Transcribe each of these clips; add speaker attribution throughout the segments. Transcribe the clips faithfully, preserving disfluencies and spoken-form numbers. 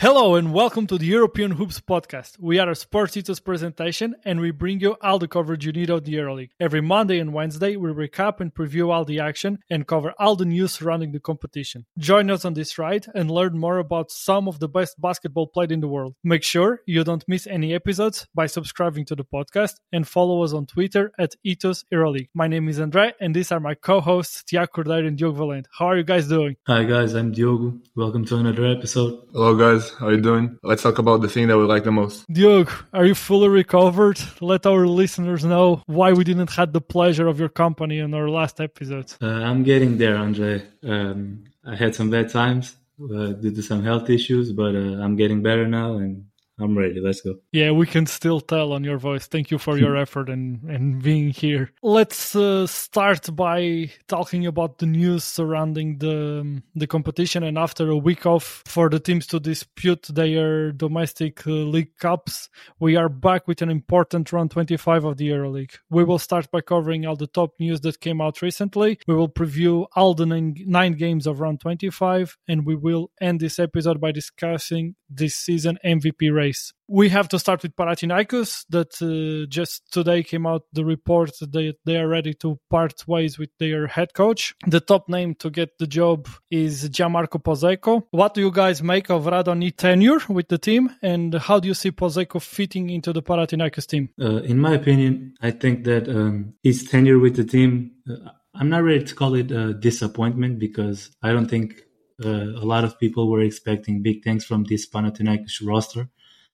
Speaker 1: Hello and welcome to the European Hoops podcast. We are a Sports Ethos presentation and we bring you all the coverage you need of the EuroLeague. Every Monday and Wednesday we recap and preview all the action and cover all the news surrounding the competition. Join us on this ride and learn more about some of the best basketball played in the world. Make sure you don't miss any episodes by subscribing to the podcast and follow us on Twitter at Ethos EuroLeague. My name is Andre and these are my co-hosts Tiago Cordeiro and Diogo Valente. How are you guys doing?
Speaker 2: Hi guys, I'm Diogo. Welcome to another episode.
Speaker 3: Hello guys. How are you doing? Let's talk about the thing that we like the most.
Speaker 1: Diogo, are you fully recovered? Let our listeners know why we didn't have the pleasure of your company in our last episode.
Speaker 2: Uh, I'm getting there, Andre. Um, I had some bad times uh, due to some health issues, but uh, I'm getting better now and I'm ready. Let's go.
Speaker 1: Yeah, we can still tell on your voice. Thank you for your effort and, and being here. Let's uh, start by talking about the news surrounding the the competition. And after a week off for the teams to dispute their domestic uh, league cups, we are back with an important round twenty-five of the EuroLeague. We will start by covering all the top news that came out recently. We will preview all the nine, nine games of round twenty-five, and we will end this episode by discussing this season M V P race. We have to start with Panathinaikos that uh, just today came out the report that they are ready to part ways with their head coach. The top name to get the job is Gianmarco Pozeko. What do you guys make of Radonjić's tenure with the team, and how do you see Pozeko fitting into the Panathinaikos team?
Speaker 2: Uh, in my opinion, I think that um, his tenure with the team, uh, I'm not ready to call it a disappointment because I don't think uh, a lot of people were expecting big things from this Panathinaikos roster.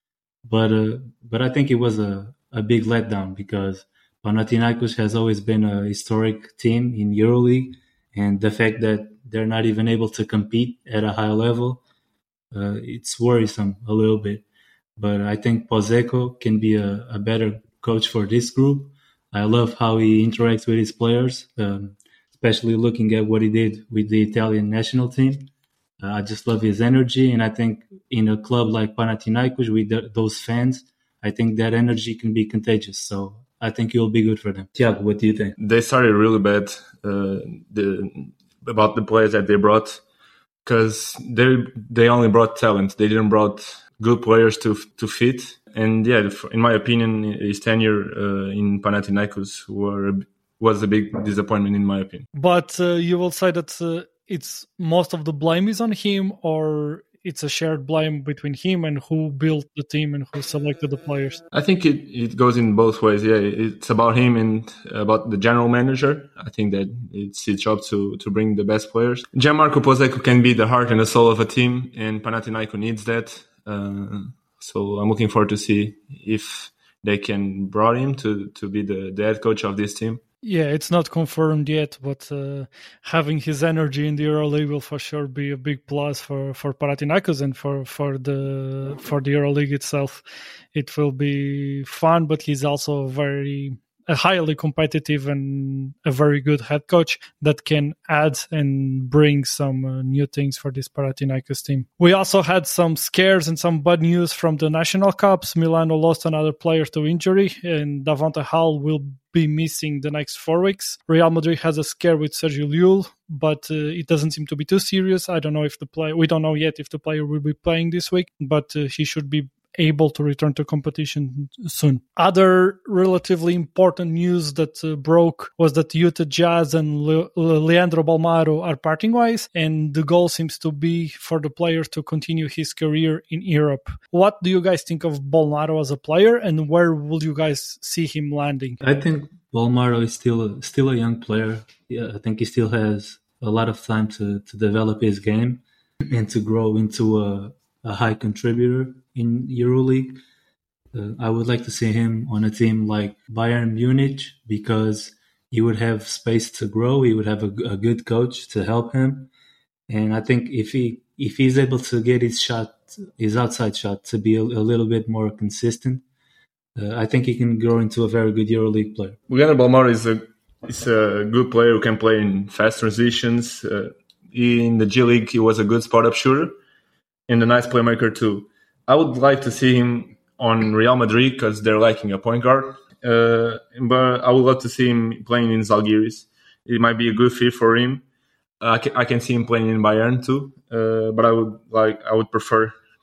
Speaker 2: But uh, but I think it was a, a big letdown because Panathinaikos has always been a historic team in EuroLeague, and the fact that they're not even able to compete at a high level, uh, it's worrisome a little bit. But I think Pozeko can be a, a better coach for this group. I love how he interacts with his players, um, especially looking at what he did with the Italian national team. Uh, I just love his energy, and I think in a club like Panathinaikos with the, those fans, I think that energy can be contagious. So I think it will be good for them. Tiago, what do you think?
Speaker 3: They started really bad uh, the, about the players that they brought because they they only brought talent. They didn't brought good players to to fit. And yeah, in my opinion, his tenure uh, in Panathinaikos were, was a big disappointment in my opinion.
Speaker 1: But uh, you will say that uh, it's most of the blame is on him, or it's a shared blame between him and who built the team and who selected the players?
Speaker 3: I think it, it goes in both ways. Yeah, it's about him and about the general manager. I think that it's his job to, to bring the best players. Gianmarco Pozeko can be the heart and the soul of a team, and Panathinaikos needs that. Uh, so I'm looking forward to see if they can brought him to, to be the, the head coach of this team.
Speaker 1: Yeah, it's not confirmed yet, but uh, having his energy in the EuroLeague will for sure be a big plus for, for Panathinaikos and for, for the for the EuroLeague itself. It will be fun, but he's also very a highly competitive and a very good head coach that can add and bring some uh, new things for this Panathinaikos team. We also had some scares and some bad news from the National Cups. Milano lost another player to injury, and Davonte Hall will be missing the next four weeks. Real Madrid has a scare with Sergio Llull, but uh, it doesn't seem to be too serious. I don't know if the player, we don't know yet if the player will be playing this week, but uh, he should be able to return to competition soon. Other relatively important news that uh, broke was that Utah Jazz and Le- Le- Leandro Bolmaro are parting ways, and the goal seems to be for the player to continue his career in Europe. What do you guys think of Bolmaro as a player, and where will you guys see him landing?
Speaker 2: I think Bolmaro is still a, still a young player. Yeah, I think he still has a lot of time to, to develop his game and to grow into a, a high contributor in EuroLeague. Uh, I would like to see him on a team like Bayern Munich because he would have space to grow. He would have a, a good coach to help him. And I think if he if he's able to get his shot, his outside shot to be a, a little bit more consistent, uh, I think he can grow into a very good EuroLeague player.
Speaker 3: Leandro Bolmaro is a is a good player who can play in fast transitions. Uh, in the G League, he was a good spot-up shooter and a nice playmaker too. I would like to see him on Real Madrid because they're lacking a point guard. Uh, but I would love to see him playing in Zalgiris. It might be a good fit for him. Uh, I, can, I can see him playing in Bayern too. Uh, but I would like I would prefer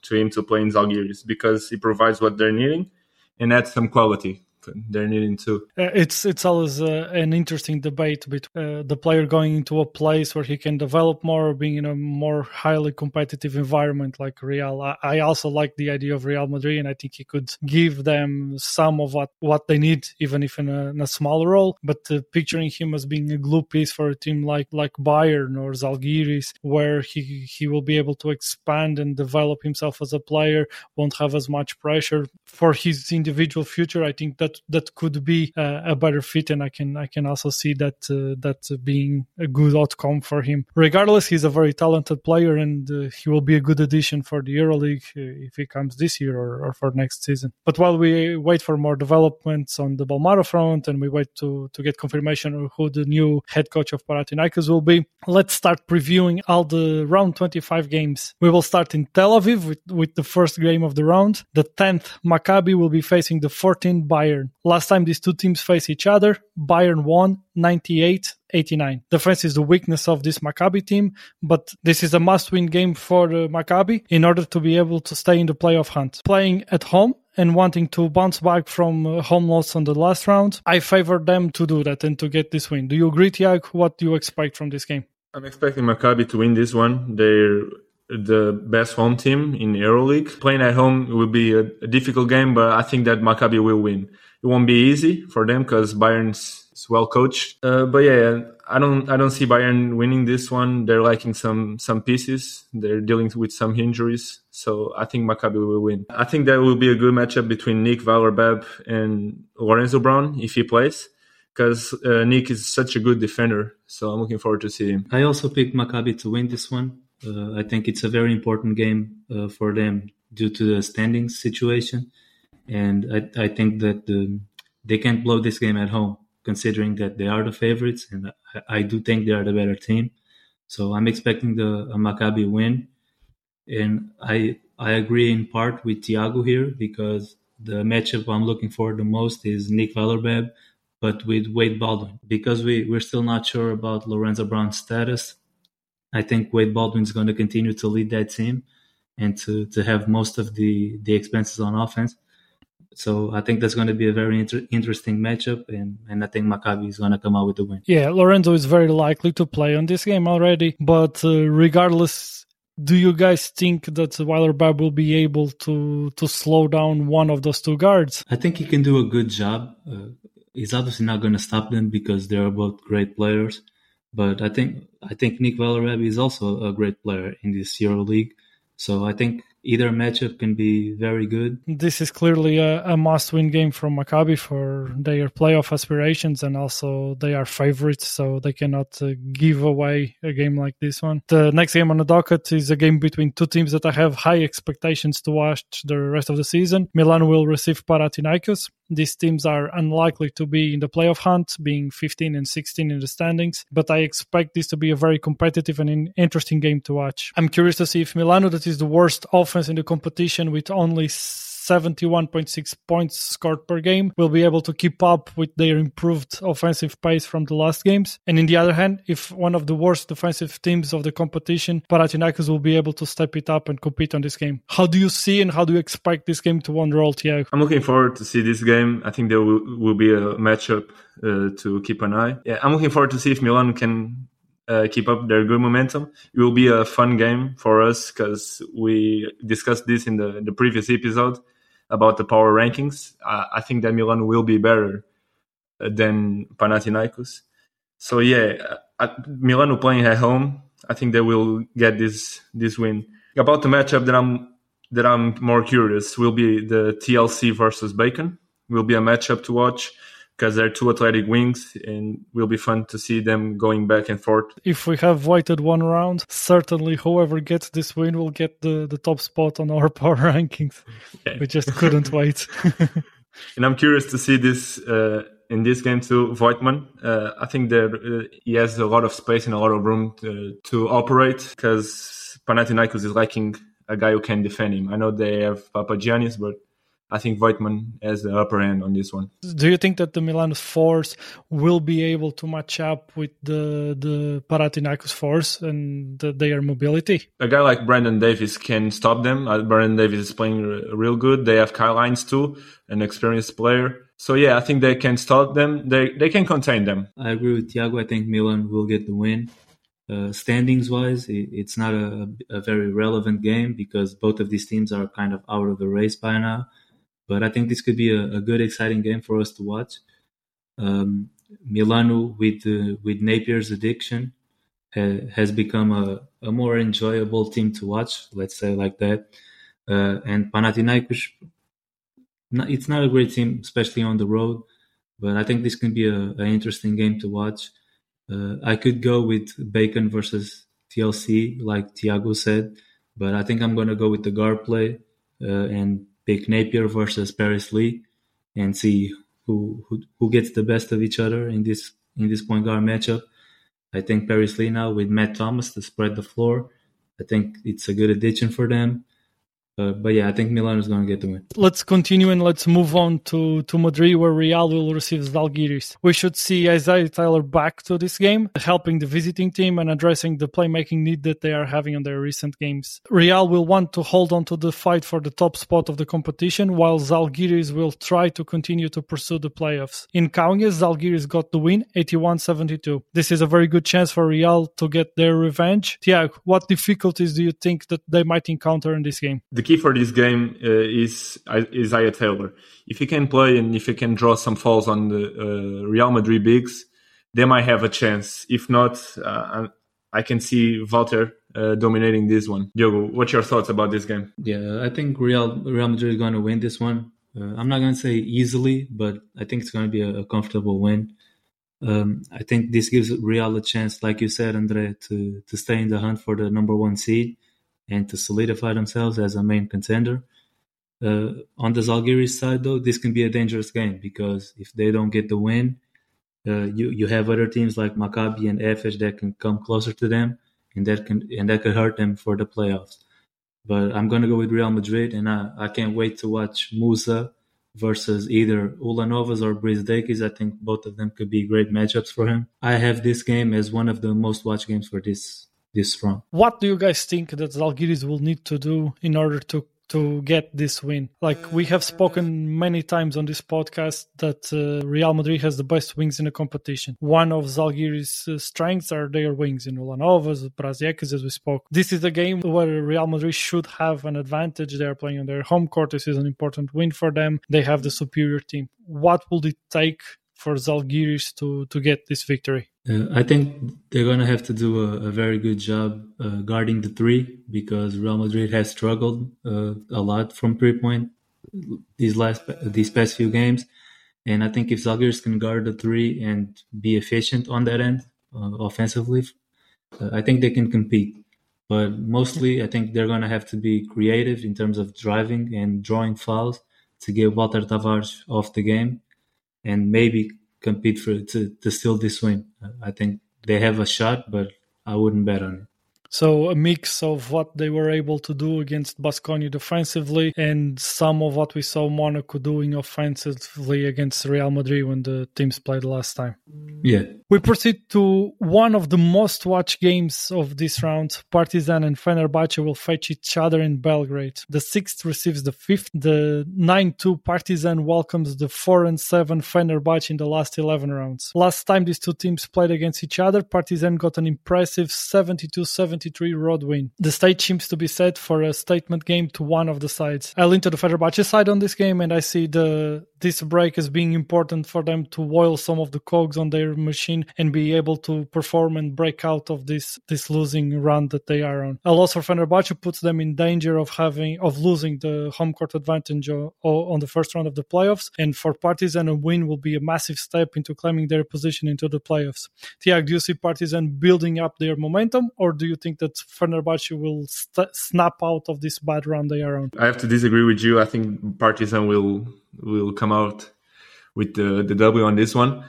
Speaker 3: to him to play in Zalgiris because he provides what they're needing and adds some quality. They're needing to.
Speaker 1: Uh, it's it's always uh, an interesting debate between uh, the player going into a place where he can develop more, or being in a more highly competitive environment like Real. I, I also like the idea of Real Madrid, and I think he could give them some of what, what they need, even if in a, in a smaller role. But uh, picturing him as being a glue piece for a team like like Bayern or Zalgiris, where he he will be able to expand and develop himself as a player, won't have as much pressure for his individual future. I think that that could be uh, a better fit, and I can I can also see that uh, that being a good outcome for him. Regardless, he's a very talented player, and uh, he will be a good addition for the EuroLeague uh, if he comes this year or, or for next season. But while we wait for more developments on the Balmaro front, and we wait to to get confirmation of who the new head coach of Panathinaikos will be, let's start previewing all the round twenty-five games. We will start in Tel Aviv with, with the first game of the round. The tenth, Maccabi will be facing the fourteenth, Bayern. Last time these two teams faced each other, Bayern won ninety-eight eighty-nine. Defense is the weakness of this Maccabi team, but this is a must-win game for uh, Maccabi in order to be able to stay in the playoff hunt. Playing at home and wanting to bounce back from uh, home loss on the last round, I favor them to do that and to get this win. Do you agree, Tiago? What do you expect from this game?
Speaker 3: I'm expecting Maccabi to win this one. They're the best home team in EuroLeague. Playing at home will be a, a difficult game, but I think that Maccabi will win. It won't be easy for them because Bayern's is well coached. Uh, but yeah, I don't I don't see Bayern winning this one. They're lacking some some pieces. They're dealing with some injuries. So I think Maccabi will win. I think that will be a good matchup between Nick Weiler-Bepp and Lorenzo Brown if he plays, because uh, Nick is such a good defender. So I'm looking forward to see him.
Speaker 2: I also picked Maccabi to win this one. Uh, I think it's a very important game uh, for them due to the standings situation. And I, I think that the, they can't blow this game at home, considering that they are the favorites. And I, I do think they are the better team. So I'm expecting the a Maccabi win. And I I agree in part with Tiago here, because the matchup I'm looking for the most is Nick Weiler-Bepp, but with Wade Baldwin. Because we, we're still not sure about Lorenzo Brown's status, I think Wade Baldwin's going to continue to lead that team and to, to have most of the, the expenses on offense. So I think that's going to be a very inter- interesting matchup, and, and I think Maccabi is going to come out with the win.
Speaker 1: Yeah, Lorenzo is very likely to play on this game already, but uh, regardless, do you guys think that Weiler-Bepp will be able to, to slow down one of those two guards?
Speaker 2: I think he can do a good job. Uh, he's obviously not going to stop them because they're both great players, but I think I think Nick Weiler-Bepp is also a great player in this EuroLeague. So I think either matchup can be very good.
Speaker 1: This is clearly a, a must-win game from Maccabi for their playoff aspirations, and also they are favorites, so they cannot uh, give away a game like this one. The next game on the docket is a game between two teams that I have high expectations to watch the rest of the season. Milan will receive Panathinaikos. These teams are unlikely to be in the playoff hunt, being fifteen and sixteen in the standings, but I expect this to be a very competitive and interesting game to watch. I'm curious to see if Milano, that is the worst offense in the competition with only seventy-one point six points scored per game, will be able to keep up with their improved offensive pace from the last games. And in the other hand, if one of the worst defensive teams of the competition, Panathinaikos, will be able to step it up and compete on this game. How do you see and how do you expect this game to unroll, Tiago?
Speaker 3: I'm looking forward to see this game. I think there will, will be a matchup uh, to keep an eye. Yeah, I'm looking forward to see if Milan can Uh, keep up their good momentum. It will be a fun game for us because we discussed this in the, the previous episode about the power rankings. Uh, I think that Milan will be better than Panathinaikos. So yeah, uh, Milan playing at home, I think they will get this this win. About the matchup that I'm that I'm more curious will be the T L C versus Bacon. Will be a matchup to watch, because they're two athletic wings, and it will be fun to see them going back and forth.
Speaker 1: If we have waited one round, certainly whoever gets this win will get the, the top spot on our power rankings. Yeah. We just couldn't wait.
Speaker 3: And I'm curious to see this uh, in this game too. Voigtman, uh, I think that uh, he has a lot of space and a lot of room to, to operate, because Panathinaikos is lacking a guy who can defend him. I know they have Papagiannis, but I think Voigtman has the upper hand on this one.
Speaker 1: Do you think that the Milan's force will be able to match up with the the Panathinaikos force and the, their mobility?
Speaker 3: A guy like Brandon Davis can stop them. Uh, Brandon Davis is playing r- real good. They have Kyle Hines too, an experienced player. So yeah, I think they can stop them. They they can contain them.
Speaker 2: I agree with Tiago. I think Milan will get the win. Uh, standings wise, it, it's not a, a very relevant game because both of these teams are kind of out of the race by now. But I think this could be a, a good, exciting game for us to watch. Um, Milano, with uh, with Napier's addiction, ha, has become a, a more enjoyable team to watch, let's say like that. Uh, and Panathinaikos, not, it's not a great team, especially on the road. But I think this can be an interesting game to watch. Uh, I could go with Bacon versus T L C, like Tiago said. But I think I'm going to go with the guard play uh, and pick Napier versus Paris Lee and see who, who who gets the best of each other in this in this point guard matchup. I think Paris Lee now with Matt Thomas to spread the floor. I think it's a good addition for them. Uh, but yeah, I think Milan is going to get the win.
Speaker 1: Let's continue and let's move on to, to Madrid, where Real will receive Zalgiris. We should see Isaiah Tyler back to this game, helping the visiting team and addressing the playmaking need that they are having on their recent games. Real will want to hold on to the fight for the top spot of the competition, while Zalgiris will try to continue to pursue the playoffs. In Kaunas, Zalgiris got the win, eighty-one seventy-two. This is a very good chance for Real to get their revenge. Tiago, what difficulties do you think that they might encounter in this game?
Speaker 3: The key for this game uh, is Isaiah Taylor. If he can play and if he can draw some fouls on the uh, Real Madrid bigs, they might have a chance. If not, uh, I can see Walter uh, dominating this one. Diogo, what's your thoughts about this game?
Speaker 2: Yeah, I think Real Real Madrid is going to win this one. Uh, I'm not going to say easily, but I think it's going to be a, a comfortable win. Um, I think this gives Real a chance, like you said, Andre, to, to stay in the hunt for the number one seed and to solidify themselves as a main contender. Uh, on the Zalgiris side, though, this can be a dangerous game because if they don't get the win, uh, you you have other teams like Maccabi and Efes that can come closer to them, and that can and that could hurt them for the playoffs. But I'm going to go with Real Madrid, and I, I can't wait to watch Musa versus either Ulanovas or Brizdeikis. I think both of them could be great matchups for him. I have this game as one of the most watched games for this this round.
Speaker 1: What do you guys think that Zalgiris will need to do in order to to get this win? Like, we have spoken many times on this podcast that uh, Real Madrid has the best wings in the competition. One of Zalgiris' uh, strengths are their wings in Ulanovas, Brazdeikis, as we spoke. This is a game where Real Madrid should have an advantage. They are playing on their home court. This is an important win for them. They have the superior team. What will it take for Zalgiris to, to get this victory?
Speaker 2: Uh, I think they're going to have to do a, a very good job uh, guarding the three because Real Madrid has struggled uh, a lot from three-point these last these past few games. And I think if Zalgiris can guard the three and be efficient on that end uh, offensively, uh, I think they can compete. But mostly, I think they're going to have to be creative in terms of driving and drawing fouls to get Walter Tavares off the game and maybe compete for to, to steal this win. I think they have a shot, but I wouldn't bet on it.
Speaker 1: So a mix of what they were able to do against Baskonia defensively and some of what we saw Monaco doing offensively against Real Madrid when the teams played last time.
Speaker 2: Yeah.
Speaker 1: We proceed to one of the most watched games of this round. Partizan and Fenerbahce will face each other in Belgrade. The sixth receives the fifth. The nine two Partizan welcomes the four and seven Fenerbahce in the last eleven rounds. Last time these two teams played against each other, Partizan got an impressive seventy-two seventy-three road win. The stage seems to be set for a statement game to one of the sides. I lean to the Fenerbahce side on this game, and I see the this break as being important for them to oil some of the cogs on their machine and be able to perform and break out of this this losing run that they are on. A loss for Fenerbahce puts them in danger of having of losing the home court advantage o- o- on the first round of the playoffs, and for Partizan a win will be a massive step into claiming their position into the playoffs. Tiago, do you see Partizan building up their momentum, or do you think that Fenerbahce will st- snap out of this bad run they are on?
Speaker 3: I have to disagree with you. I think Partizan will will come out with the, the W on this one.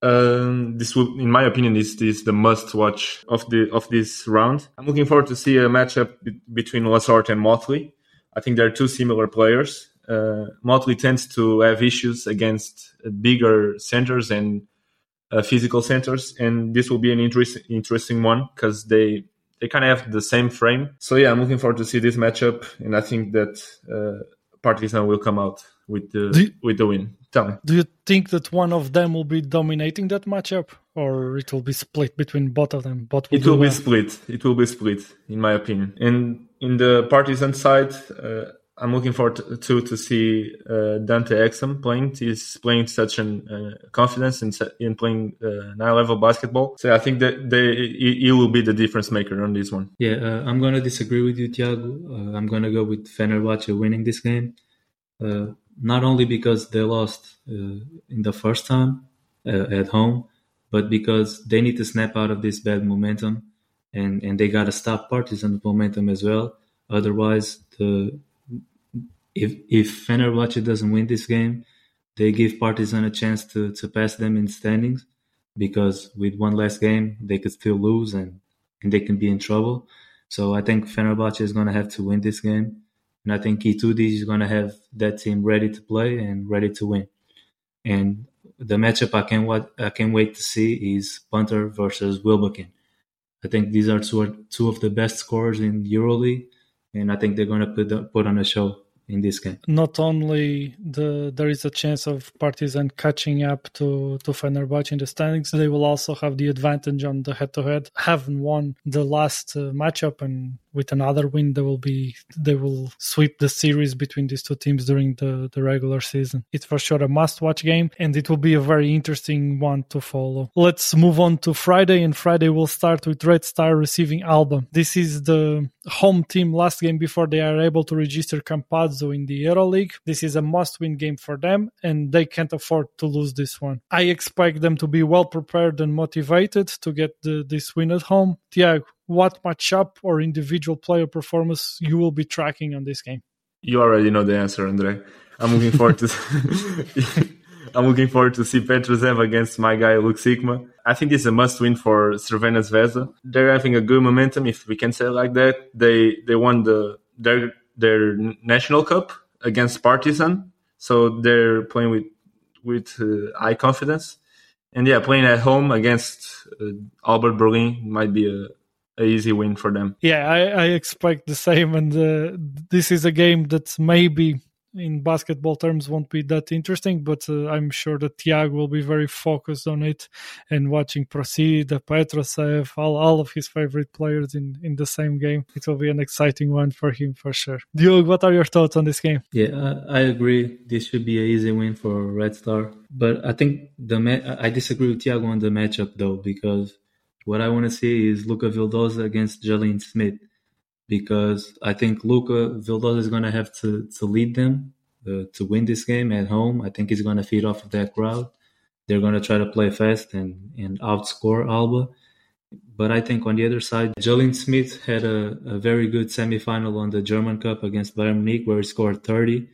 Speaker 3: Um, this will, in my opinion, is is the must watch of the of this round. I'm looking forward to see a matchup be- between Lasort and Motley. I think they're two similar players. uh, Motley tends to have issues against bigger centers and uh, physical centers, and this will be an interest, interesting one because they they kind of have the same frame. So yeah, I'm looking forward to see this matchup, and I think that uh, Partizan will come out with the
Speaker 1: you,
Speaker 3: with the win. Tell me.
Speaker 1: Do you think that one of them will be dominating that matchup, or it will be split between both of them? Both will
Speaker 3: it will be
Speaker 1: well?
Speaker 3: split. It will be split, in my opinion. And in the Partizan side, uh, I'm looking forward to to, to see uh, Dante Exum playing. He's playing such an uh, confidence in, in playing uh, high-level basketball. So I think that they, he, he will be the difference maker on this one.
Speaker 2: Yeah, uh, I'm going to disagree with you, Thiago. Uh, I'm going to go with Fenerbahce winning this game. Uh, not only because they lost uh, in the first time uh, at home, but because they need to snap out of this bad momentum, and, and they got to stop Partizan's momentum as well. Otherwise, the if if Fenerbahce doesn't win this game, they give Partizan a chance to, to pass them in standings, because with one less game, they could still lose and, and they can be in trouble. So I think Fenerbahce is going to have to win this game. And I think Itudi is going to have that team ready to play and ready to win. And the matchup I can't, wa- I can't wait to see is Punter versus Wilbekin. I think these are two, two of the best scorers in EuroLeague, and I think they're going to put, put on a show in this game.
Speaker 1: Not only the there is a chance of Partizan catching up to, to Fenerbahce in the standings, they will also have the advantage on the head-to-head. Having won the last uh, matchup, and with another win, they will be they will sweep the series between these two teams during the, the regular season. It's for sure a must-watch game, and it will be a very interesting one to follow. Let's move on to Friday, and Friday will start with Red Star receiving Alba. This is the home team last game before they are able to register Campazzo in the EuroLeague. This is a must-win game for them, and they can't afford to lose this one. I expect them to be well prepared and motivated to get the, this win at home. Tiago, what matchup or individual player performance you will be tracking on this game?
Speaker 3: You already know the answer, Andre. I'm looking forward to I'm looking forward to see Petrusev against my guy Luke Sikma. I think this is a must-win for Crvena Zvezda. They're having a good momentum, if we can say it like that. They they won the their their national cup against Partizan, so they're playing with with uh, high confidence. And yeah, playing at home against uh, Albert Berlin might be a a easy win for them.
Speaker 1: Yeah, I, I expect the same, and uh, this is a game that maybe in basketball terms won't be that interesting, but uh, I'm sure that Tiago will be very focused on it and watching Procida, Petrusev, all, all of his favorite players in, in the same game. It will be an exciting one for him for sure. Diogo, what are your thoughts on this game?
Speaker 2: Yeah, I, I agree. This should be an easy win for Red Star. But I think the ma- I disagree with Tiago on the matchup though, because what I want to see is Luca Vildoza against Jalen Smith, because I think Luca Vildoza is going to have to, to lead them uh, to win this game at home. I think he's going to feed off of that crowd. They're going to try to play fast and, and outscore Alba. But I think on the other side, Jalen Smith had a, a very good semifinal on the German Cup against Bayern Munich where he scored thirty.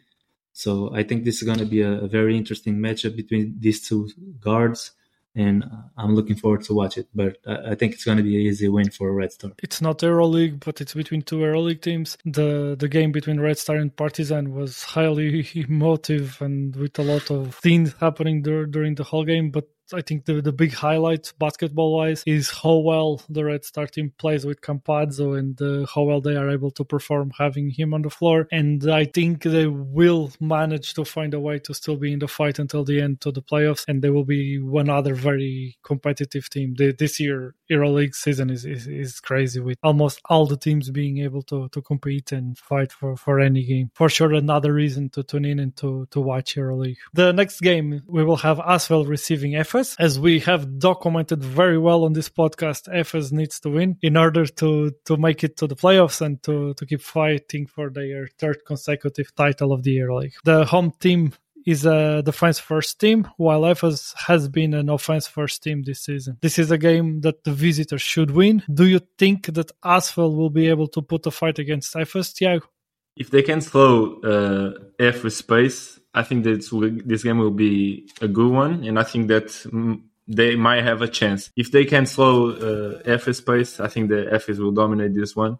Speaker 2: So I think this is going to be a, a very interesting matchup between these two guards. And I'm looking forward to watch it. But I think it's going to be an easy win for Red Star.
Speaker 1: It's not EuroLeague, but it's between two EuroLeague teams. The the game between Red Star and Partizan was highly emotive and with a lot of things happening dur- during the whole game. But I think the, the big highlight, basketball-wise, is how well the Red Star team plays with Campazzo and uh, how well they are able to perform having him on the floor. And I think they will manage to find a way to still be in the fight until the end to the playoffs, and they will be one other very competitive team. The, this year, EuroLeague season is, is, is crazy with almost all the teams being able to, to compete and fight for, for any game. For sure, another reason to tune in and to, to watch EuroLeague. The next game, we will have Asvel receiving Efes. As we have documented very well on this podcast, Efes needs to win in order to, to make it to the playoffs and to, to keep fighting for their third consecutive title of the EuroLeague. The home team is a defense-first team, while Efes has been an offense-first team this season. This is a game that the visitors should win. Do you think that Asvel will be able to put a fight against Efes, Tiago?
Speaker 3: If they can slow uh, Efes pace, I think that this game will be a good one, and I think that mm, they might have a chance. If they can slow uh, Efes pace, I think that Efes will dominate this one.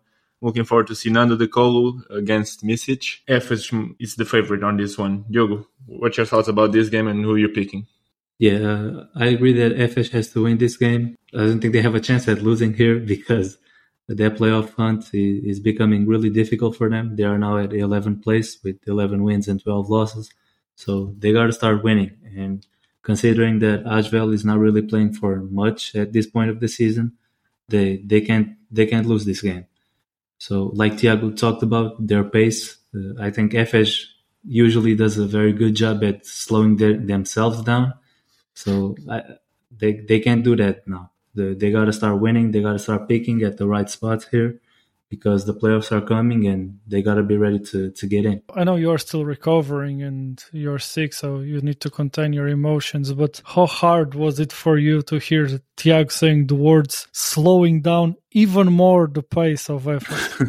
Speaker 3: Looking forward to see Nando De Colo against Misic. Efes is the favorite on this one. Diogo, what's your thoughts about this game and who you're picking?
Speaker 2: Yeah, uh, I agree that Efes has to win this game. I don't think they have a chance at losing here because their playoff hunt is becoming really difficult for them. They are now at eleventh place with eleven wins and twelve losses. So they got to start winning. And considering that Ashvel is not really playing for much at this point of the season, they they can't they can't lose this game. So like Thiago talked about, their pace, uh, I think Efes usually does a very good job at slowing their, themselves down. So I, they they can't do that now. The, they got to start winning. They got to start picking at the right spots here because the playoffs are coming and they got to be ready to, to get in.
Speaker 1: I know you're still recovering and you're sick, so you need to contain your emotions. But how hard was it for you to hear Thiago saying the words slowing down even more the pace of effort?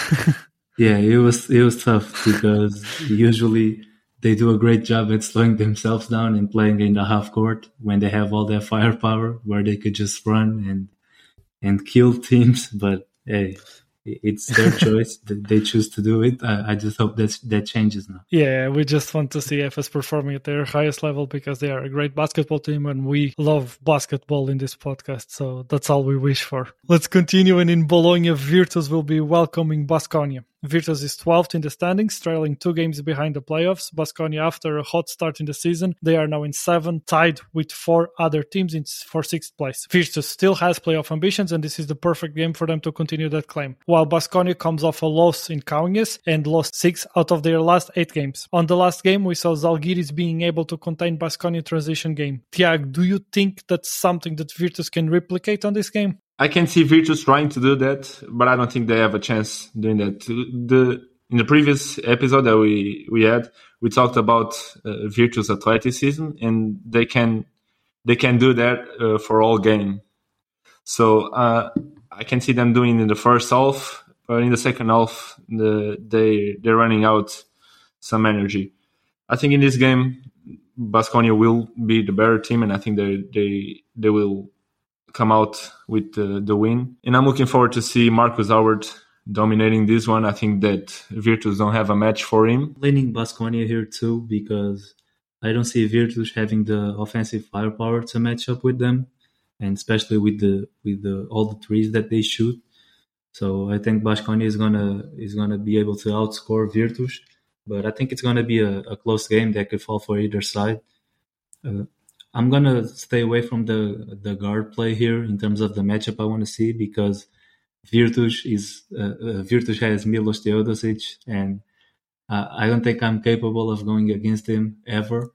Speaker 2: Yeah, it was it was tough because usually they do a great job at slowing themselves down and playing in the half court when they have all their firepower where they could just run and and kill teams. But hey, it's their choice. They choose to do it. I, I just hope that that changes now.
Speaker 1: Yeah, we just want to see Efes performing at their highest level because they are a great basketball team and we love basketball in this podcast. So that's all we wish for. Let's continue. And in Bologna, Virtus will be welcoming Baskonia. Virtus is twelfth in the standings, trailing two games behind the playoffs. Baskonia, after a hot start in the season, they are now in seventh, tied with four other teams in, for sixth place. Virtus still has playoff ambitions, and this is the perfect game for them to continue that claim. While Baskonia comes off a loss in Kaunas and lost six out of their last eight games. On the last game, we saw Zalgiris being able to contain Baskonia transition game. Tiago, do you think that's something that Virtus can replicate on this game?
Speaker 3: I can see Virtus trying to do that, but I don't think they have a chance doing that. The in the previous episode that we, we had, we talked about uh, Virtus athleticism, and they can they can do that uh, for all game. So uh, I can see them doing it in the first half, but in the second half, the, they they're running out some energy. I think in this game, Baskonia will be the better team, and I think they they they will come out with the, the win. And I'm looking forward to see Marcus Howard dominating this one. I think that Virtus don't have a match for him.
Speaker 2: Leaning Baskonia here too because I don't see Virtus having the offensive firepower to match up with them, and especially with the with the all the threes that they shoot. So I think Baskonia is gonna is gonna be able to outscore Virtus, but I think it's gonna be a, a close game that could fall for either side. Uh, I'm going to stay away from the the guard play here in terms of the matchup I want to see because Virtus is uh, uh, Virtus has Milos Teodosic, and uh, I don't think I'm capable of going against him ever.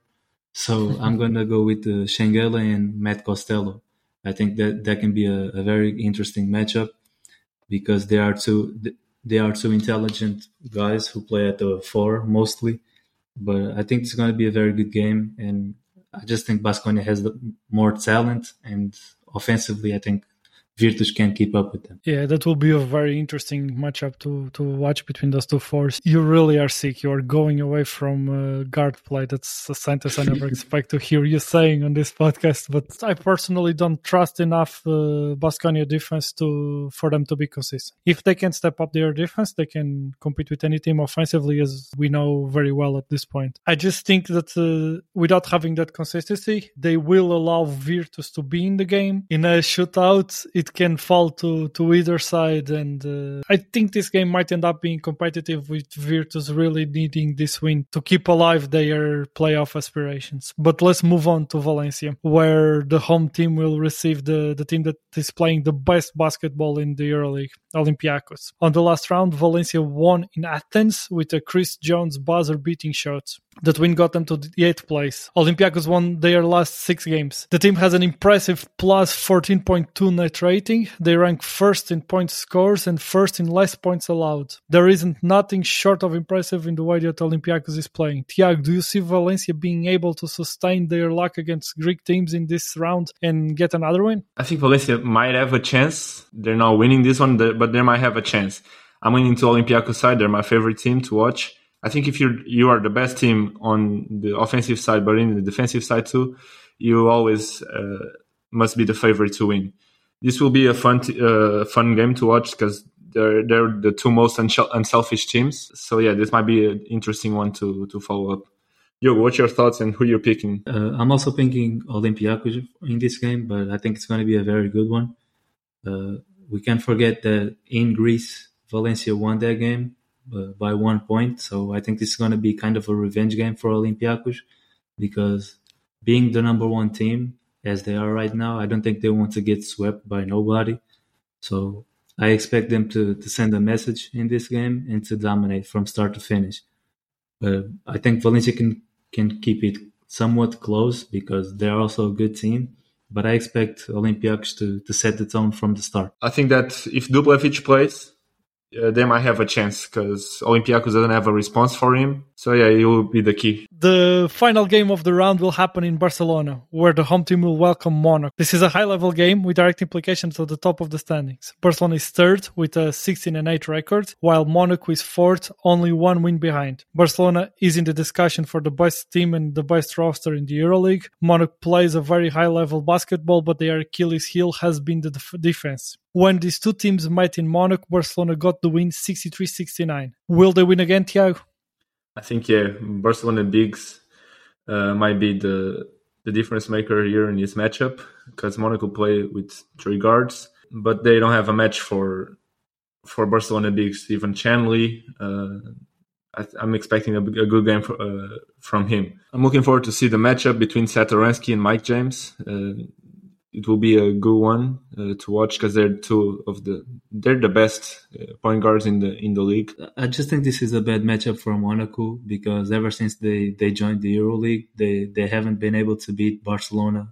Speaker 2: So I'm going to go with uh, Şengeli and Matt Costello. I think that that can be a, a very interesting matchup because they are two they are two intelligent guys who play at the four mostly. But I think it's going to be a very good game, and I just think Baskonia has the more talent, and offensively, I think Virtus can keep up with them.
Speaker 1: Yeah, that will be a very interesting matchup to, to watch between those two forces. You really are sick. You are going away from uh, guard play. That's a sentence I never expect to hear you saying on this podcast. But I personally don't trust enough uh, Baskonia defense to for them to be consistent. If they can step up their defense, they can compete with any team offensively, as we know very well at this point. I just think that uh, without having that consistency, they will allow Virtus to be in the game. In a shootout, it can fall to, to either side, and uh, I think this game might end up being competitive with Virtus really needing this win to keep alive their playoff aspirations. But let's move on to Valencia, where the home team will receive the, the team that is playing the best basketball in the EuroLeague, Olympiacos. On the last round, Valencia won in Athens with a Chris Jones buzzer-beating shot. That win got them to the eighth place. Olympiacos won their last six games. The team has an impressive plus fourteen point two net rating. They rank first in points scores and first in less points allowed. There isn't nothing short of impressive in the way that Olympiacos is playing. Tiago, do you see Valencia being able to sustain their luck against Greek teams in this round and get another win?
Speaker 3: I think Valencia might have a chance. They're not winning this one, but they might have a chance. I'm winning to Olympiacos side. They're my favorite team to watch. I think if you you are the best team on the offensive side, but in the defensive side too, you always uh, must be the favorite to win. This will be a fun t- uh, fun game to watch because they're they're the two most unshel- unselfish teams. So yeah, this might be an interesting one to to follow up. Yo, what's your thoughts and who you're picking?
Speaker 2: Uh, I'm also picking Olympiacos in this game, but I think it's going to be a very good one. Uh, we can't forget that in Greece, Valencia won that game uh, by one point. So I think this is going to be kind of a revenge game for Olympiacos, because being the number one team as they are right now, I don't think they want to get swept by nobody. So I expect them to, to send a message in this game and to dominate from start to finish. But I think Valencia can, can keep it somewhat close because they're also a good team. But I expect Olympiacos to, to set the tone from the start.
Speaker 3: I think that if Dubljevic plays, uh, they might have a chance because Olympiacos doesn't have a response for him. So yeah, he will be the key.
Speaker 1: The final game of the round will happen in Barcelona, where the home team will welcome Monaco. This is a high-level game with direct implications to the top of the standings. Barcelona is third with a sixteen and eight record, while Monaco is fourth, only one win behind. Barcelona is in the discussion for the best team and the best roster in the EuroLeague. Monaco plays a very high-level basketball, but their Achilles heel has been the def- defense. When these two teams met in Monaco, Barcelona got the win sixty-three sixty-nine. Will they win again, Thiago?
Speaker 3: I think, yeah, Barcelona Bigs uh, might be the the difference maker here in this matchup because Monaco play with three guards, but they don't have a match for for Barcelona Bigs. Even Chanley, uh, I, I'm expecting a, a good game for, uh, from him. I'm looking forward to see the matchup between Satoransky and Mike James. Uh, it will be a good one uh, to watch because they're two of the they're the best uh, point guards in the in the league.
Speaker 2: I just think this is a bad matchup for Monaco because ever since they, they joined the EuroLeague, they, they haven't been able to beat Barcelona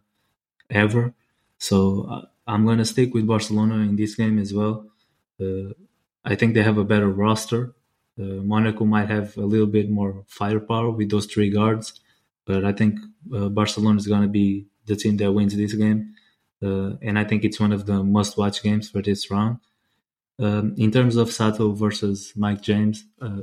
Speaker 2: ever. So uh, I'm going to stick with Barcelona in this game as well. Uh, I think they have a better roster. Uh, Monaco might have a little bit more firepower with those three guards, but I think uh, Barcelona is going to be the team that wins this game. Uh, and I think it's one of the must-watch games for this round. Um, in terms of Sato versus Mike James, uh,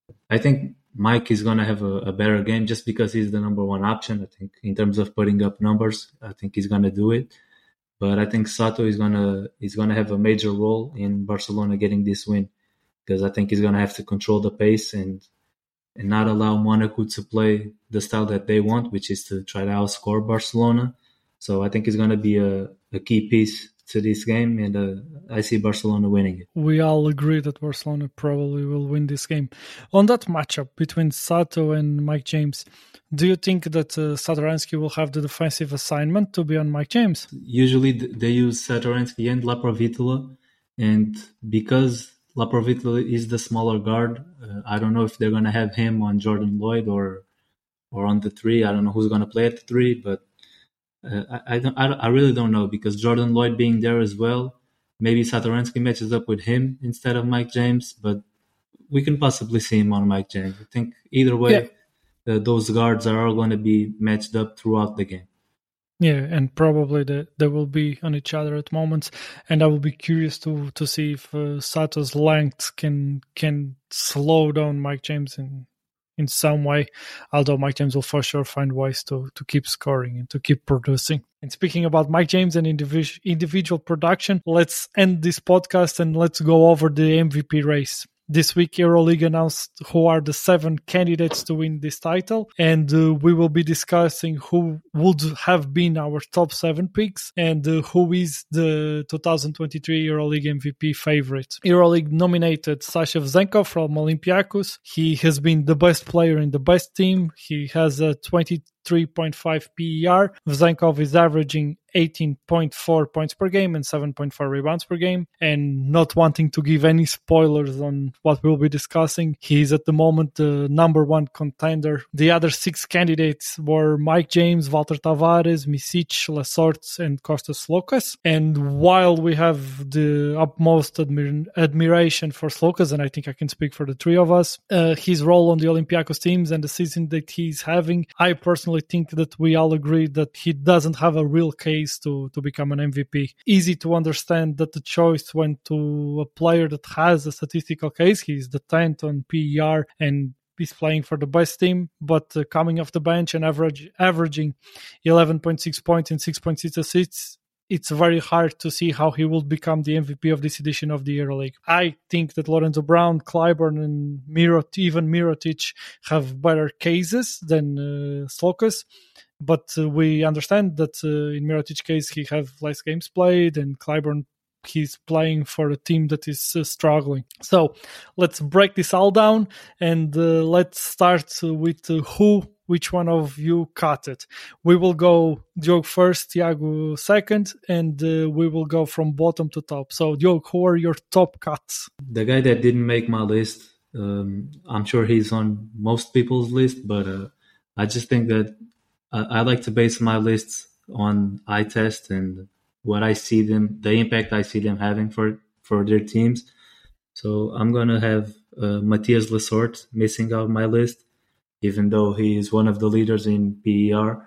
Speaker 2: I think Mike is going to have a, a better game just because he's the number one option. I think in terms of putting up numbers, I think he's going to do it. But I think Sato is going to is going to have a major role in Barcelona getting this win because I think he's going to have to control the pace and and not allow Monaco to play the style that they want, which is to try to outscore Barcelona. So I think it's going to be a, a key piece to this game, and uh, I see Barcelona winning it.
Speaker 1: We all agree that Barcelona probably will win this game. On that matchup between Sato and Mike James, do you think that uh, Satoransky will have the defensive assignment to be on Mike James?
Speaker 2: Usually they use Satoransky and Laprovitola, and because Laprovitola is the smaller guard, uh, I don't know if they're going to have him on Jordan Lloyd or or on the three. I don't know who's going to play at the three, but Uh, I, I don't. I, I really don't know because Jordan Lloyd being there as well, maybe Satoransky matches up with him instead of Mike James, but we can possibly see him on Mike James. I think either way, yeah. uh, those guards are all going to be matched up throughout the game.
Speaker 1: Yeah, and probably the, they will be on each other at moments, and I will be curious to to see if uh, Sato's length can can slow down Mike James in. in some way, although Mike James will for sure find ways to, to keep scoring and to keep producing. And speaking about Mike James and individual, individual production, let's end this podcast and let's go over the M V P race. This week, EuroLeague announced who are the seven candidates to win this title, and uh, we will be discussing who would have been our top seven picks and uh, who is the twenty twenty-three EuroLeague M V P favorite. EuroLeague nominated Sasha Vezenkov from Olympiacos. He has been the best player in the best team. He has a twenty-three point five P E R. Vezenkov is averaging eighteen point four points per game and seven point four rebounds per game. And not wanting to give any spoilers on what we'll be discussing, he is at the moment the number one contender. The other six candidates were Mike James, Walter Tavares, Micic, Lasorte, and Kostas Sloukas. And while we have the utmost admir- admiration for Sloukas, and I think I can speak for the three of us, uh, his role on the Olympiacos teams and the season that he's having, I personally think that we all agree that he doesn't have a real case to, to become an M V P. Easy to understand that the choice went to a player that has a statistical case. He's the tenth on P E R and he's playing for the best team, but uh, coming off the bench and average, averaging eleven point six points and six point six assists it's very hard to see how he will become the M V P of this edition of the EuroLeague. I think that Lorenzo Brown, Clyburn, and Mirot, even Mirotic have better cases than uh, Slokas. But uh, we understand that uh, in Mirotic's case, he have less games played, and Clyburn, he's playing for a team that is uh, struggling. So let's break this all down, and uh, let's start with uh, who, which one of you cut it. We will go Diogo first, Tiago second, and uh, we will go from bottom to top. So Diogo, who are your top cuts?
Speaker 2: The guy that didn't make my list, um, I'm sure he's on most people's list, but uh, I just think that I, I like to base my lists on eye test and what I see them, the impact I see them having for, for their teams. So I'm going to have uh, Matthias Lesort missing out my list, even though he is one of the leaders in P E R.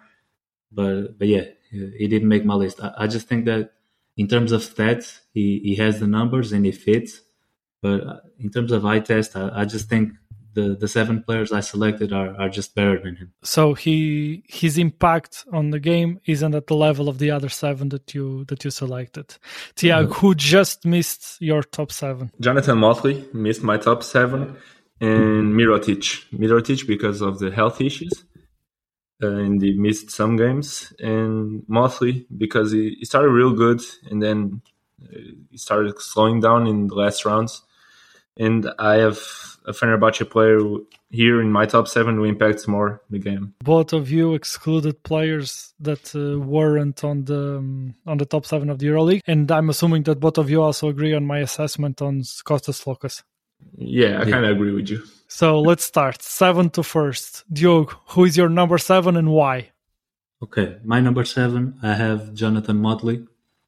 Speaker 2: But but yeah, he didn't make my list. I, I just think that in terms of stats, he, he has the numbers and he fits. But in terms of eye test, I, I just think the, the seven players I selected are, are just better than him.
Speaker 1: So he his impact on the game isn't at the level of the other seven that you that you selected. Tiago, mm-hmm. who just missed your top seven?
Speaker 3: Jonathan Motley missed my top seven, and Mirotic. Mirotic because of the health issues, uh, and he missed some games. And Motley because he, he started real good, and then he started slowing down in the last rounds. And I have a Fenerbahce player here in my top seven who impacts more the game.
Speaker 1: Both of you excluded players that uh, weren't on the um, on the top seven of the EuroLeague, and I'm assuming that both of you also agree on my assessment on Kostas Slokas.
Speaker 3: Yeah, I kind of agree with you.
Speaker 1: So let's start. Seven to first. Diogo, who is your number seven and why?
Speaker 2: Okay, my number seven, I have Jonathan Motley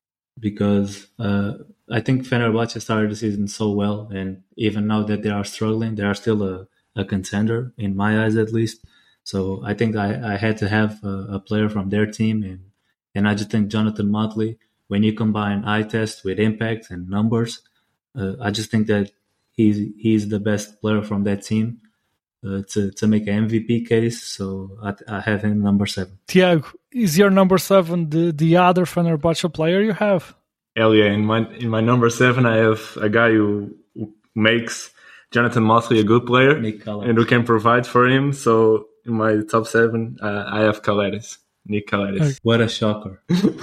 Speaker 2: because uh, I think Fenerbahce started the season so well, and even now that they are struggling, they are still a, a contender, in my eyes at least. So I think I, I had to have a, a player from their team, and, and I just think Jonathan Motley, when you combine eye test with impact and numbers, uh, I just think that he's he's the best player from that team uh, to, to make an M V P case. So I, I have him number seven.
Speaker 1: Tiago, is your number seven the, the other Fenerbahce player you have?
Speaker 3: Hell yeah, in my in my number seven, I have a guy who, who makes Jonathan Motley a good player and who can provide for him. So in my top seven, uh, I have Caleres, Nick Caleres. Okay.
Speaker 2: What a shocker.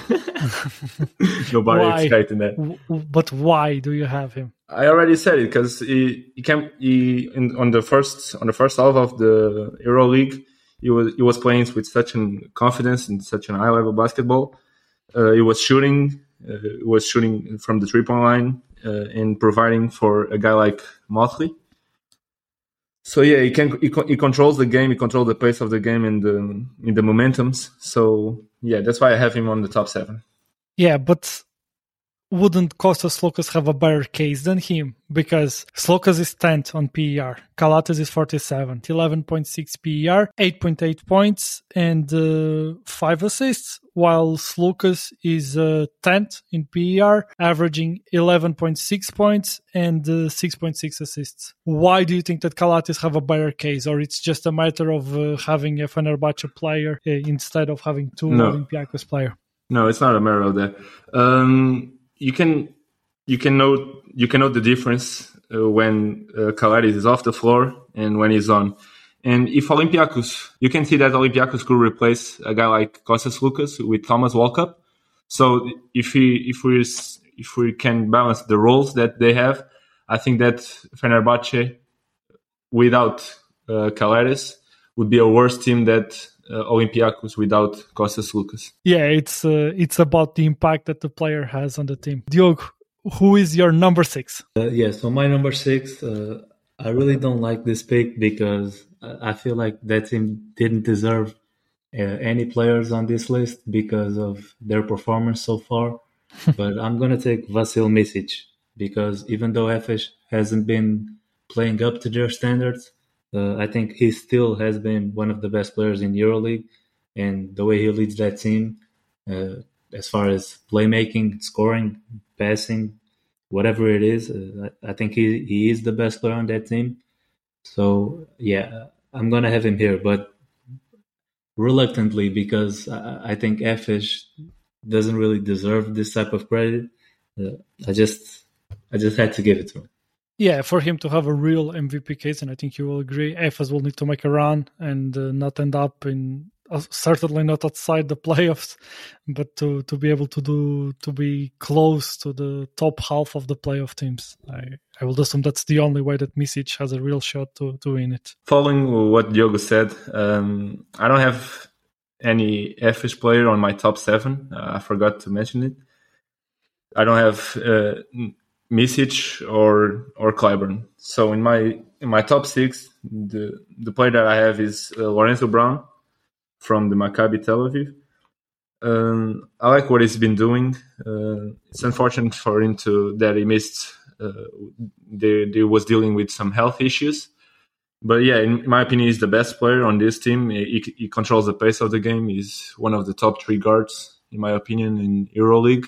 Speaker 3: Nobody why? expecting that.
Speaker 1: But why do you have him?
Speaker 3: I already said it because he, he came he in, on the first on the first half of the EuroLeague, he was he was playing with such an confidence and such an high level basketball. Uh, he was shooting. Uh, was shooting from the three-point line uh, and providing for a guy like Motley. So yeah, he can he, he controls the game, he controls the pace of the game and the in the momentums. So yeah, that's why I have him on the top seven.
Speaker 1: Yeah, but wouldn't Kostas Slokas have a better case than him? Because Slokas is tenth on P E R, Calathes is forty-seventh, eleven point six P E R, eight point eight points and uh, five assists, while Slokas is uh, tenth in P E R, averaging eleven point six points and uh, six point six assists. Why do you think that Calathes have a better case, or it's just a matter of uh, having a Fenerbahce player uh, instead of having two no. Olympiacos player?
Speaker 3: No, it's not a matter of that. Um... You can you can note you can note the difference uh, when uh, Caleres is off the floor and when he's on. And if Olympiacos, you can see that Olympiacos could replace a guy like Kostas Slokas with Thomas Walkup. So if he if we if we can balance the roles that they have, I think that Fenerbahce without uh, Caleres would be a worse team that Uh, Olympiacos without Kostas Slokas.
Speaker 1: Yeah, it's uh, it's about the impact that the player has on the team. Diogo, who is your number six?
Speaker 2: Uh, yeah, so my number six, uh, I really don't like this pick because I feel like that team didn't deserve uh, any players on this list because of their performance so far. But I'm going to take Vasil Micic because even though Efes hasn't been playing up to their standards, Uh, I think he still has been one of the best players in EuroLeague, and the way he leads that team, uh, as far as playmaking, scoring, passing, whatever it is, uh, I, I think he, he is the best player on that team. So, yeah, I'm going to have him here, but reluctantly because I, I think Efes doesn't really deserve this type of credit. Uh, I just I just had to give it to him.
Speaker 1: Yeah, for him to have a real M V P case, and I think you will agree, Efes will need to make a run and uh, not end up in, uh, certainly not outside the playoffs, but to, to be able to do to be close to the top half of the playoff teams. I, I will assume that's the only way that Micic has a real shot to, to win it.
Speaker 3: Following what Diogo said, um, I don't have any Efes player on my top seven. Uh, I forgot to mention it. I don't have uh, Micic or or Clyburn. So in my in my top six, the the player that I have is uh, Lorenzo Brown from the Maccabi Tel Aviv. Um, I like what he's been doing. Uh, it's unfortunate for him to that he missed. Uh, they, they was dealing with some health issues. But yeah, in my opinion, he's the best player on this team. He, he controls the pace of the game. He's one of the top three guards, in my opinion, in EuroLeague.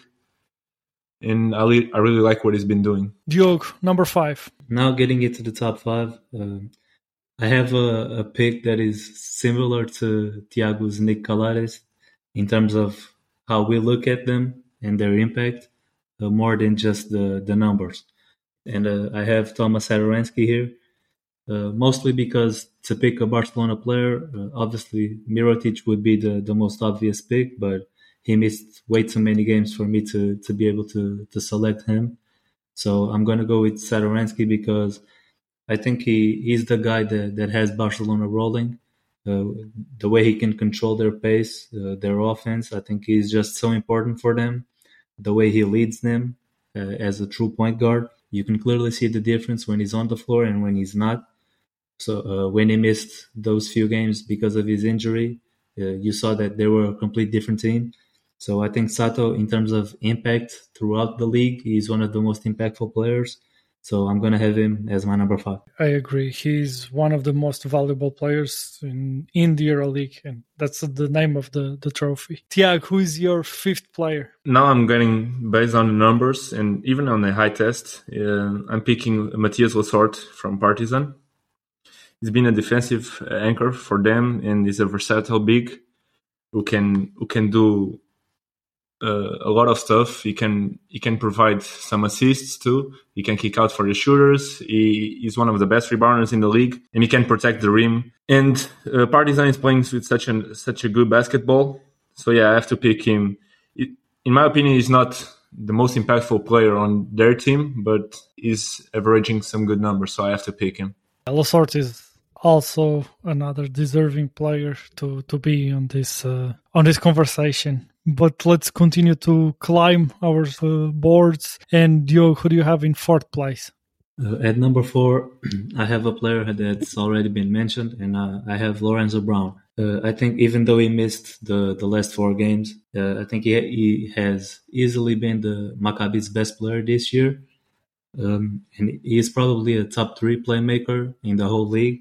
Speaker 3: And I, li- I really like what he's been doing.
Speaker 1: Diogo, number five.
Speaker 2: Now getting into the top five, uh, I have a, a pick that is similar to Tiago's Nick Calares in terms of how we look at them and their impact, uh, more than just the, the numbers. And uh, I have Thomas Satoransky here, uh, mostly because to pick a Barcelona player, uh, obviously Mirotic would be the, the most obvious pick, but he missed way too many games for me to, to be able to, to select him. So I'm going to go with Satoransky because I think he, he's the guy that, that has Barcelona rolling. Uh, the way he can control their pace, uh, their offense, I think he's just so important for them. The way he leads them uh, as a true point guard. You can clearly see the difference when he's on the floor and when he's not. So uh, when he missed those few games because of his injury, uh, you saw that they were a complete different team. So I think Sato, in terms of impact throughout the league, he's one of the most impactful players. So I'm going to have him as my number five.
Speaker 1: I agree. He's one of the most valuable players in, in the EuroLeague, and that's the name of the, the trophy. Tiago, who is your fifth player?
Speaker 3: Now I'm getting, based on the numbers and even on the high test, uh, I'm picking Matthias Lessort from Partizan. He's been a defensive anchor for them, and he's a versatile big who can who can do Uh, a lot of stuff. He can he can provide some assists too. He can kick out for the shooters. He is one of the best rebounders in the league, and he can protect the rim. And uh, Partizan is playing with such a such a good basketball. So yeah, I have to pick him. It, in my opinion, he's not the most impactful player on their team, but he's averaging some good numbers. So I have to pick him.
Speaker 1: Lessort is also another deserving player to to be on this uh, on this conversation. But let's continue to climb our uh, boards. And Diogo, who do you have in fourth place?
Speaker 2: Uh, at number four, I have a player that's already been mentioned, and uh, I have Lorenzo Brown. Uh, I think even though he missed the, the last four games, uh, I think he, he has easily been the Maccabi's best player this year. Um, and he is probably a top three playmaker in the whole league.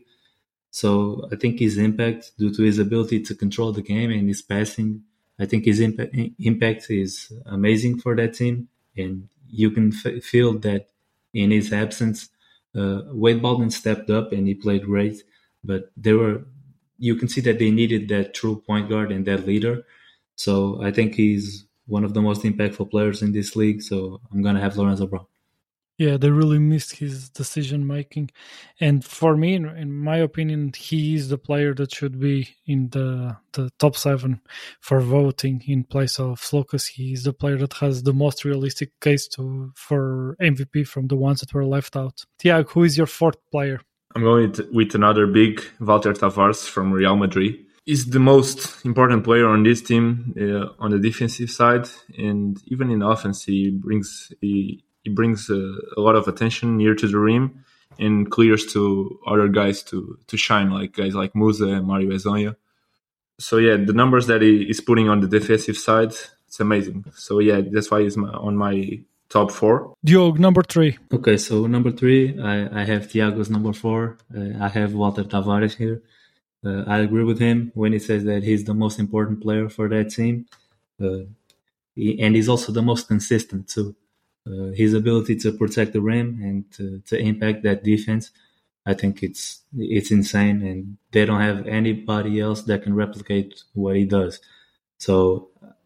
Speaker 2: So I think his impact, due to his ability to control the game and his passing, I think his impact, impact is amazing for that team, and you can f- feel that in his absence, uh, Wade Baldwin stepped up and he played great, but they were, you can see that they needed that true point guard and that leader. So I think he's one of the most impactful players in this league. So I'm going to have Lorenzo Brown.
Speaker 1: Yeah, they really missed his decision making, and for me, in, in my opinion, he is the player that should be in the the top seven for voting in place of Sloukas. He is the player that has the most realistic case to for M V P from the ones that were left out. Tiago, who is your fourth player?
Speaker 3: I'm going with another big, Walter Tavares from Real Madrid. He's the most important player on this team uh, on the defensive side, and even in offense, he brings he. He brings uh, a lot of attention near to the rim and clears to other guys to to shine, like guys like Musa and Mario Hezonja. So yeah, the numbers that he is putting on the defensive side, it's amazing. So yeah, that's why he's my, on my top four.
Speaker 1: Diogo, number three.
Speaker 2: Okay, so number three, I, I have Tiago's number four. Uh, I have Walter Tavares here. Uh, I agree with him when he says that he's the most important player for that team. Uh, he, and he's also the most consistent too. Uh, his ability to protect the rim and to, to impact that defense, I think it's it's insane, and they don't have anybody else that can replicate what he does. So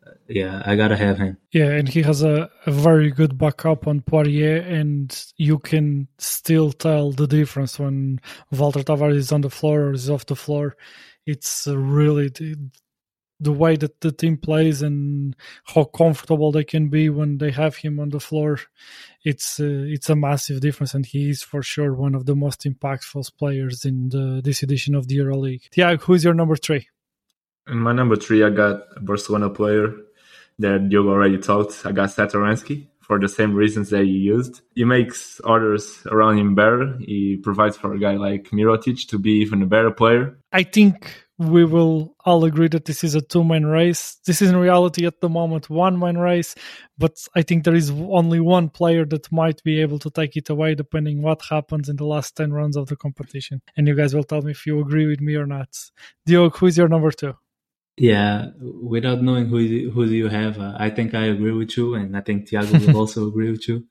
Speaker 2: yeah, I gotta have him.
Speaker 1: Yeah, and he has a, a very good backup on Poirier, and you can still tell the difference when Walter Tavares is on the floor or is off the floor. It's really the, the way that the team plays and how comfortable they can be when they have him on the floor. It's uh, it's a massive difference, and he is for sure one of the most impactful players in the, this edition of the EuroLeague. Tiago, who's your number three?
Speaker 3: In my number three, I got a Barcelona player that Diogo already talked. I got Satoransky for the same reasons that he used. He makes others around him better. He provides for a guy like Mirotic to be even a better player.
Speaker 1: I think we will all agree that this is a two-man race. This is in reality at the moment one-man race, but I think there is only one player that might be able to take it away depending what happens in the last ten rounds of the competition. And you guys will tell me if you agree with me or not. Diogo, who is your number two?
Speaker 2: Yeah, without knowing who who do you have, uh, I think I agree with you, and I think Tiago will also agree with you.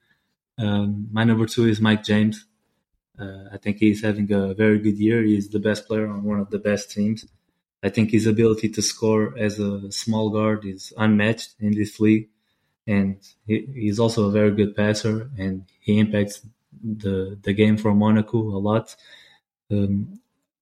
Speaker 2: Um, my number two is Mike James. Uh, I think he's having a very good year. He's the best player on one of the best teams. I think his ability to score as a small guard is unmatched in this league, and he, he's also a very good passer, and he impacts the the game for Monaco a lot. Um,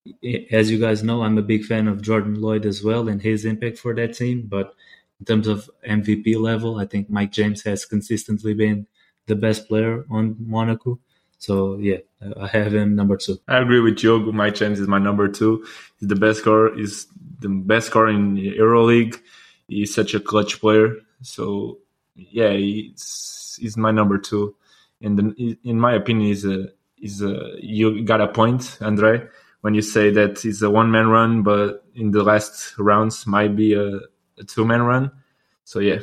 Speaker 2: As you guys know, I'm a big fan of Jordan Lloyd as well and his impact for that team. But in terms of M V P level, I think Mike James has consistently been the best player on Monaco. So, yeah, I have him number two.
Speaker 3: I agree with Diogo. Mike James is my number two. He's the best scorer. He's the best scorer in the EuroLeague. He's such a clutch player. So, yeah, he's, he's my number two. And the, in my opinion, he's a, he's a, you got a point, Andre, when you say that it's a one-man run, but in the last rounds might be a, a two-man run. So, yeah.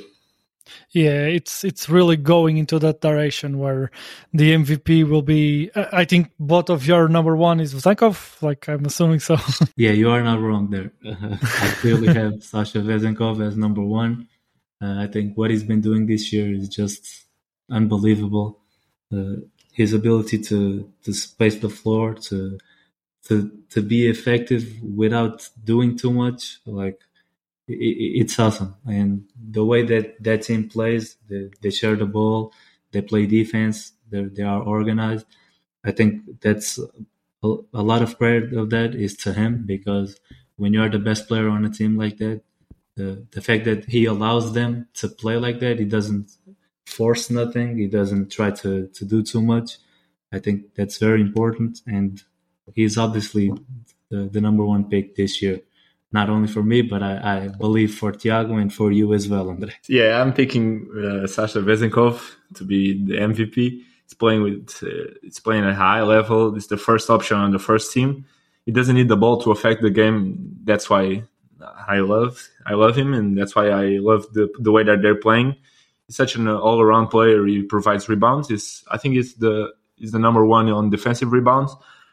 Speaker 1: Yeah, it's it's really going into that direction where the M V P will be... I think both of your number one is Vezenkov, like I'm assuming so.
Speaker 2: Yeah, you are not wrong there. Uh, I clearly have Sasha Vezenkov as number one. Uh, I think what he's been doing this year is just unbelievable. Uh, his ability to, to space the floor, to... to to be effective without doing too much, like it, it's awesome. And the way that that team plays, they, they share the ball, they play defense, they they are organized. I think that's a, a lot of credit of that is to him, because when you are the best player on a team like that, the the fact that he allows them to play like that, he doesn't force nothing, he doesn't try to to do too much. I think that's very important, and he's obviously the, the number one pick this year, not only for me, but I, I believe for Tiago and for you as well, Andre.
Speaker 3: Yeah, I'm picking uh, Sasha Vezenkov to be the M V P. He's playing with, uh, he's playing at a high level. It's the first option on the first team. He doesn't need the ball to affect the game. That's why I love, I love him, and that's why I love the the way that they're playing. He's such an all around player. He provides rebounds. He's, I think he's the he's the number one on defensive rebounds.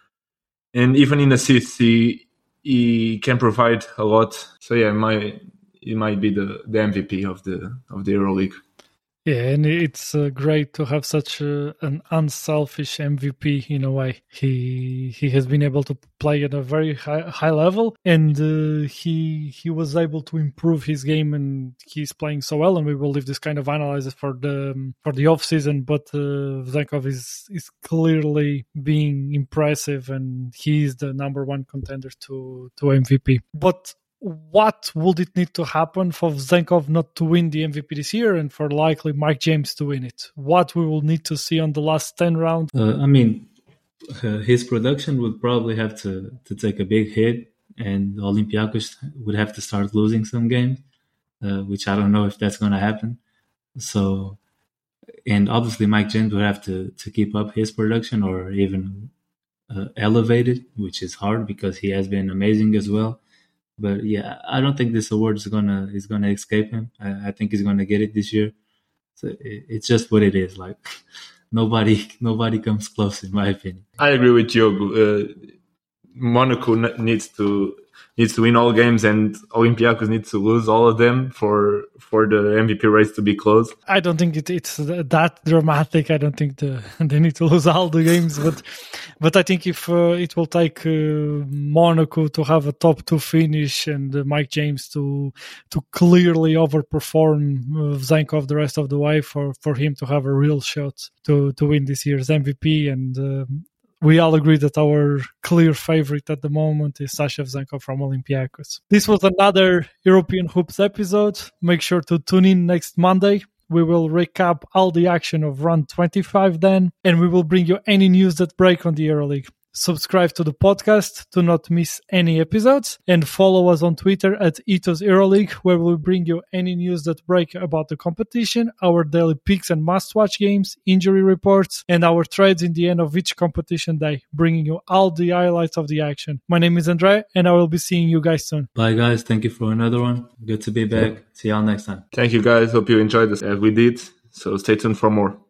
Speaker 3: And even in assists, he he can provide a lot. So yeah, my he might be the, the M V P of the of the EuroLeague.
Speaker 1: Yeah, and it's uh, great to have such a, an unselfish M V P in a way. He he has been able to play at a very high, high level, and uh, he he was able to improve his game, and he's playing so well. And we will leave this kind of analysis for the for the off season. But uh, Vezenkov is is clearly being impressive, and he is the number one contender to to M V P. But what would it need to happen for Vezenkov not to win the M V P this year, and for likely Mike James to win it? What we will need to see on the last ten rounds?
Speaker 2: Uh, I mean, uh, his production would probably have to, to take a big hit, and Olympiacos would have to start losing some games, uh, which I don't know if that's going to happen. So, and obviously Mike James would have to, to keep up his production or even uh, elevate it, which is hard because he has been amazing as well. But yeah, I don't think this award is gonna is gonna escape him. I, I think he's gonna get it this year. So it, it's just what it is. Like nobody nobody comes close, in my opinion.
Speaker 3: I agree with you. Uh, Monaco n- needs to needs to win all games and Olympiacos needs to lose all of them for for the M V P race to be closed.
Speaker 1: I don't think it, it's that dramatic. I don't think the, they need to lose all the games, but but I think if uh, it will take uh, Monaco to have a top two finish and uh, Mike James to to clearly overperform uh, Vzenkov the rest of the way for, for him to have a real shot to, to win this year's M V P. And uh, we all agree that our clear favorite at the moment is Sasha Vzenkov from Olympiacos. This was another European Hoops episode. Make sure to tune in next Monday. We will recap all the action of round twenty-five then, and we will bring you any news that break on the EuroLeague. Subscribe to the podcast to not miss any episodes, and follow us on Twitter at Ethos EuroLeague, where we'll bring you any news that break about the competition, our daily picks and must-watch games, injury reports, and our trades in the end of each competition day, bringing you all the highlights of the action. My name is Andre, and I will be seeing you guys soon.
Speaker 2: Bye, guys. Thank you for another one. Good to be back. See y'all next time.
Speaker 3: Thank you, guys. Hope you enjoyed this as we did. So stay tuned for more.